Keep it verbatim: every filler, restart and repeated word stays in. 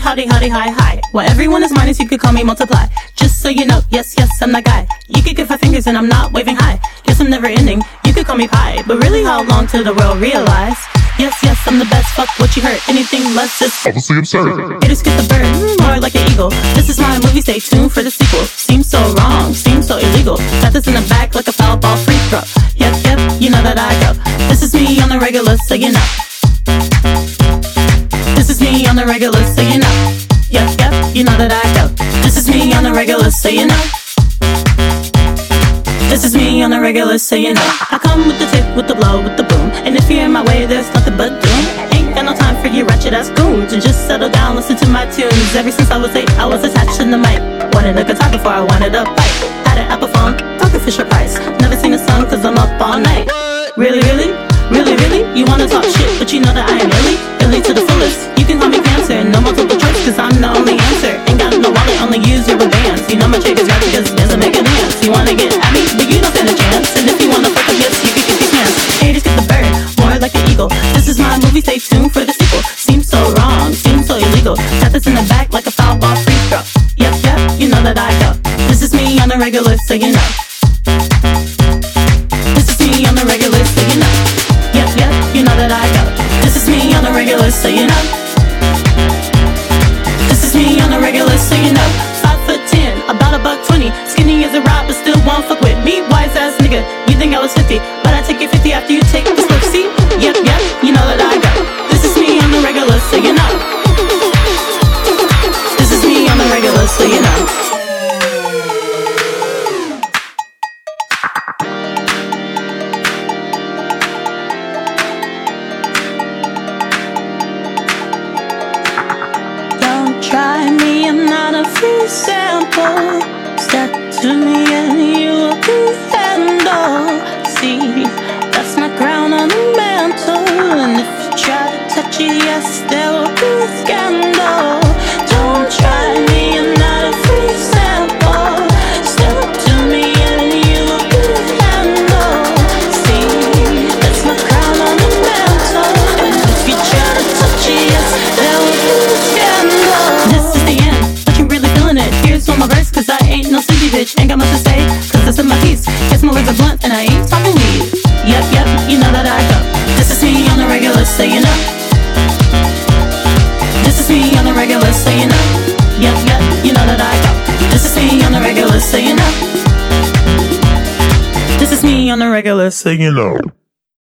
howdy, howdy, hi, hi. While everyone is minus, you could call me multiply. Just so you know, yes, yes, I'm that guy. You could give five fingers and I'm not waving high. Yes, I'm never ending, you could call me pie. But really, how long till the world realize? Yes, yes, I'm the best, fuck what you heard. Anything less is obviously absurd. Haters get the bird, more like an eagle. This is my movie, stay tuned for the sequel. Seems so wrong, seems so illegal. Got this in the back like a foul ball free throw. Yep, yep, you know that I go. This is me on the regular, so you know. This is me on the regular, so you know. Yep, yep, you know that I go. This is me on the regular, so you know. This is me on the regular, so you know. I come with the tip, with the blow, with the boom. And if you're in my way, there's nothing but doom. Ain't got no time for you ratchet ass goons. And just settle down, listen to my tunes. Ever since I was eight, I was attached to the mic. Wanted a guitar before I wanted a bike. Had an Apple phone, talking Fisher Price. Never seen a song cause I'm up all night. Really, really? Really, really? You wanna talk shit, but you know that I am really, really to the fullest. You can call me cancer, no multiple choice, cause I'm the only answer. Ain't got no wallet, only use your bands. You know my chick is right because it doesn't make a dance. You wanna get at me, but you don't stand a chance. And if you wanna fuck up, yes, you can get these hands. Haters get the bird, more like an eagle. This is my movie, stay tuned for the sequel. Seems so wrong, seems so illegal. Got this in the back like a foul ball free throw. Yep, yep, you know that I go. This is me on the regular, so you know. This is me on the regular, so you know. Yep, yep, you know that I go. This is me on the regular, so you know. This is me on the regular, so you know. Five foot ten, about a buck twenty. Skinny as a rock, but still won't fuck with me. Wise ass nigga, you think I was fifty, but I take you fifty after you take the slip. See? Yep, yep, you know that I go. This is me on the regular, so you know. This is me on the regular, so you know. Try me, I'm not a free sample. Step to me and you will be handled. See, that's my crown on the mantle. And if you try to touch it, yes, there will be a scandal. Don't try me, I'm not a free sample. Step to me and you will be handled. See, that's my crown on the mantle. And if you try to touch it, yes, there will be a scandal. This is the end, but you really feeling it. Here's one more verse, cause I ain't no sleepy bitch. Ain't got much to say, cause that's in my piece. Guess my words are blunt and I ain't talking weed. Yep, yep, you know that I go. This is me on the regular, so you know. This is me on the regular, so you know. Yep, yep, you know that I go. This is me on the regular, so you know. This is me on the regular, so you know.